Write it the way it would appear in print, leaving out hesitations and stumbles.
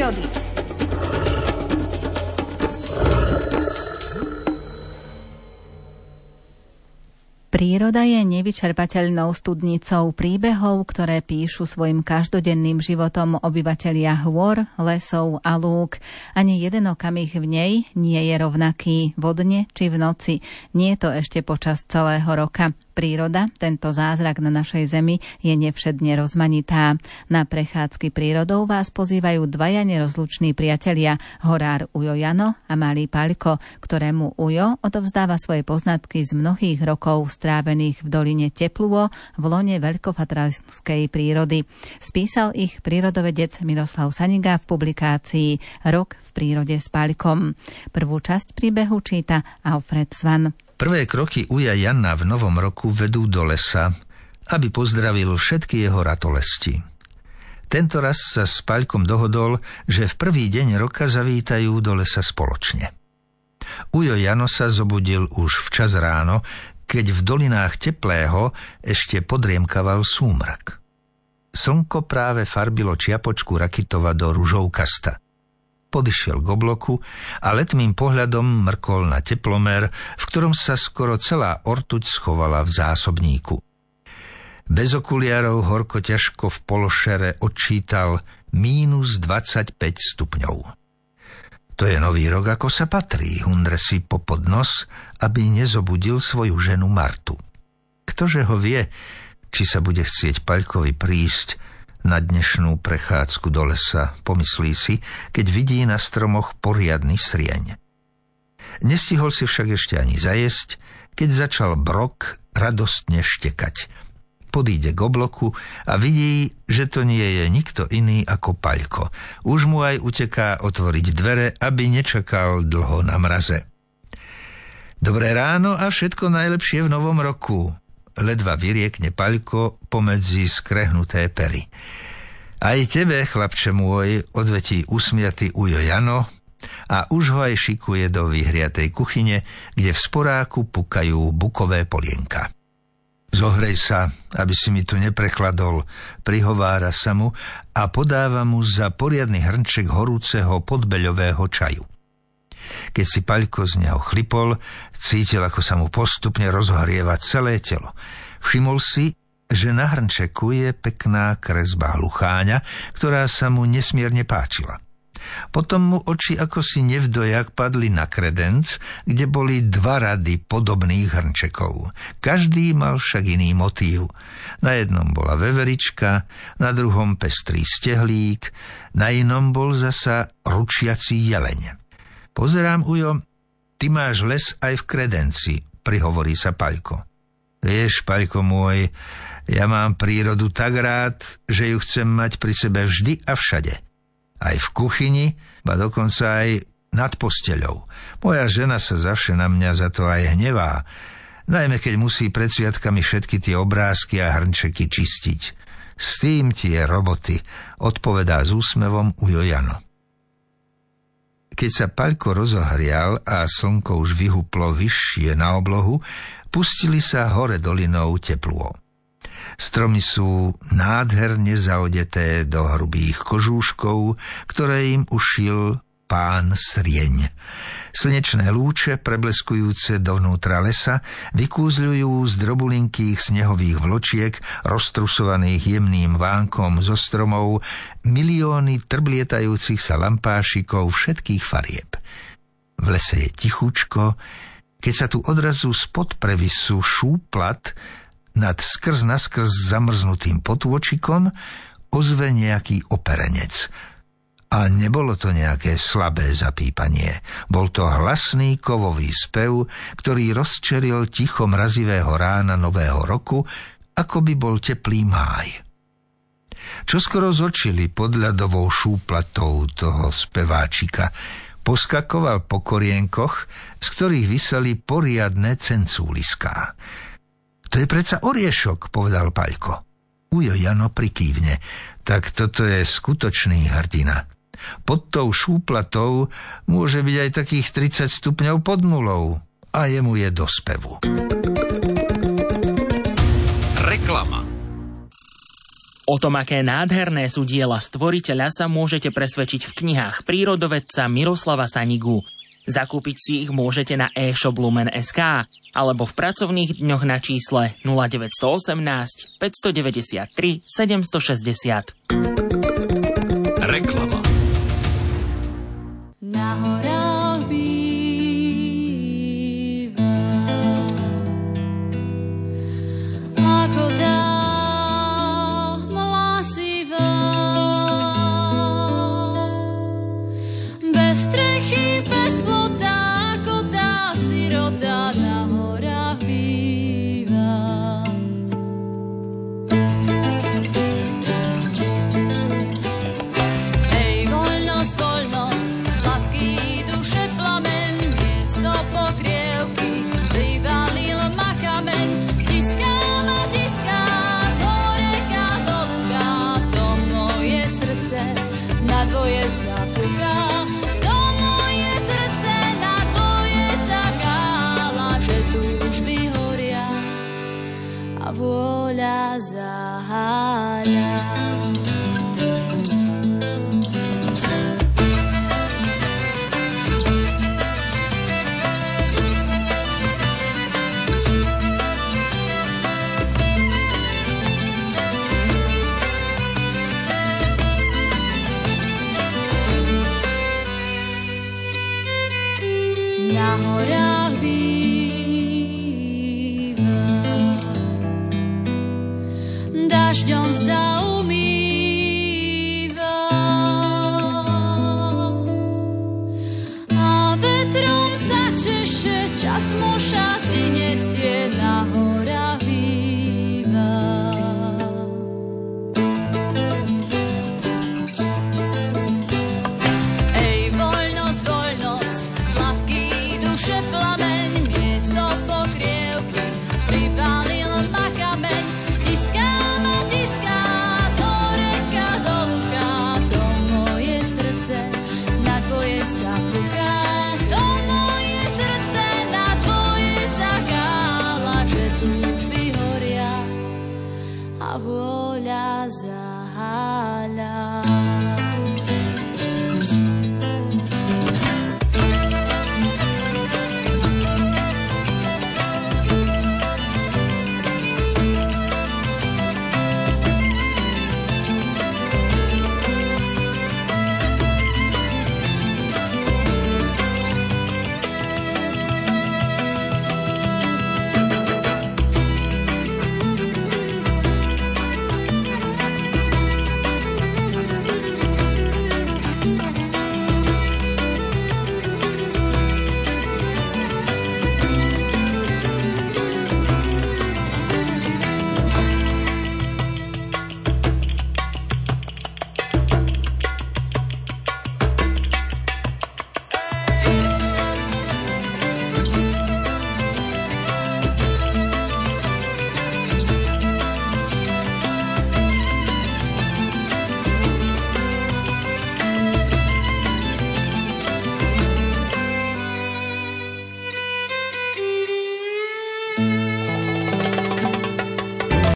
prírody. Príroda je nevyčerpateľnou studnicou príbehov, ktoré píšu svojim každodenným životom obyvatelia hôr, lesov a lúk. Ani jeden okamih v nej nie je rovnaký vo dne či v noci. Nie je to ešte počas celého roka. Príroda, tento zázrak na našej zemi, je nevšedne rozmanitá. Na prechádzky prírodou vás pozývajú dvaja nerozluční priatelia, horár Ujo Jano a malý Paľko, ktorému Ujo odovzdáva svoje poznatky z mnohých rokov strávených v doline Tepluvo v lone veľkofatranskej prírody. Spísal ich prírodovedec Miroslav Saniga v publikácii Rok v prírode s Paľkom. Prvú časť príbehu číta Alfred Svan. Prvé kroky Uja Jana v novom roku vedú do lesa, aby pozdravil všetky jeho ratolesti. Tento raz sa s Paľkom dohodol, že v prvý deň roka zavítajú do lesa spoločne. Ujo Jano sa zobudil už včas ráno, keď v dolinách Teplého ešte podriemkaval súmrak. Slnko práve farbilo čiapočku Rakitova do ružovkasta. Podišiel k obloku a letmým pohľadom mrkol na teplomer, v ktorom sa skoro celá ortuť schovala v zásobníku. Bez okuliarov horko ťažko v pološere odčítal -25 stupňov. To je nový rok, ako sa patrí, hundre si popod nos, aby nezobudil svoju ženu Martu. Ktože ho vie, či sa bude chcieť Paľkovi prísť na dnešnú prechádzku do lesa, pomyslí si, keď vidí na stromoch poriadny srieň. Nestihol si však ešte ani zajesť, keď začal brok radostne štekať. Podíde k obloku a vidí, že to nie je nikto iný ako Paľko. Už mu aj uteká otvoriť dvere, aby nečakal dlho na mraze. Dobré ráno a všetko najlepšie v novom roku, ledva vyriekne Paľko pomedzi skrehnuté pery. Aj tebe, chlapče môj, odvetí usmiatý Ujo Jano a už ho aj šikuje do vyhriatej kuchyne, kde v sporáku pukajú bukové polienka. Zohrej sa, aby si mi tu neprechladol, prihovára sa mu a podáva mu za poriadny hrnček horúceho podbeľového čaju. Keď si Paľko z neho chlipol, cítil, ako sa mu postupne rozhrieva celé telo. Všimol si, že na hrnčeku je pekná kresba hlucháňa, ktorá sa mu nesmierne páčila. Potom mu oči ako si nevdojak padli na kredenc, kde boli 2 rady podobných hrnčekov. Každý mal však iný motív. Na jednom bola veverička, na druhom pestrý stehlík, na inom bol zasa ručiaci jeleň. Pozerám, Ujo, ty máš les aj v kredenci, prihovorí sa Paľko. Vieš, Paľko môj, ja mám prírodu tak rád, že ju chcem mať pri sebe vždy a všade. Aj v kuchyni, ba dokonca aj nad posteľou. Moja žena sa zavše na mňa za to aj hnevá, najmä keď musí pred sviatkami všetky tie obrázky a hrnčeky čistiť. S tým ti je roboty, odpovedá s úsmevom Ujo Jano. Keď sa Paľko rozohrial a slnko už vyhuplo vyššie na oblohu, pustili sa hore dolinou Tepluvo. Stromy sú nádherne zaodeté do hrubých kožúškov, ktoré im ušil pán Srieň. Slnečné lúče, prebleskujúce dovnútra lesa, vykúzľujú z drobulinkých snehových vločiek, roztrusovaných jemným vánkom zo stromov, milióny trblietajúcich sa lampášikov všetkých farieb. V lese je tichučko, keď sa tu odrazu spod previsu šúplat nad skrz naskrz zamrznutým potôčikom ozve nejaký operenec. A nebolo to nejaké slabé zapípanie. Bol to hlasný kovový spev, ktorý rozčeril ticho mrazivého rána nového roku, ako by bol teplý máj. Čoskoro zočili pod ľadovou šúplatou toho speváčika. Poskakoval po korienkoch, z ktorých viseli poriadne cencúliská. To je predsa oriešok, povedal Paľko. Ujo Jano prikývne. Tak toto je skutočný hrdina. Pod tou šúplatou môže byť aj takých 30 stupňov pod nulou a jemu je do spevu. Reklama. O tom, aké nádherné sú diela stvoriteľa, sa môžete presvedčiť v knihách prírodovedca Miroslava Sanigu. Zakúpiť si ich môžete na e-shop Lumen.sk alebo v pracovných dňoch na čísle 0918 593 760. Reklama. Na horách býva ako tá mlasivá, bez strechy, bez plota, ako tá sirota na horách býva. Hej, voľnosť, voľnosť, sladký duše plamen, miesto pokrievky, privalil ma kameň, tiská z horeka dolka, to moje srdce na dvoje sa puká, to moje srdce na dvoje sa kála, že túžby horia a vôľa zaháľa. Na horách býva, dažďom sa umýva a vetrom sa češe, čas mu šaty nesie. Na horách býva. Ej, voľnosť, voľnosť, sladký duše plameň, miesto pokrievky, pribalil ma kameň, tiská z horeka dolka, to moje srdce na tvoje sa puká, to moje srdce na tvoje sa kála, že túžby horia a vôľa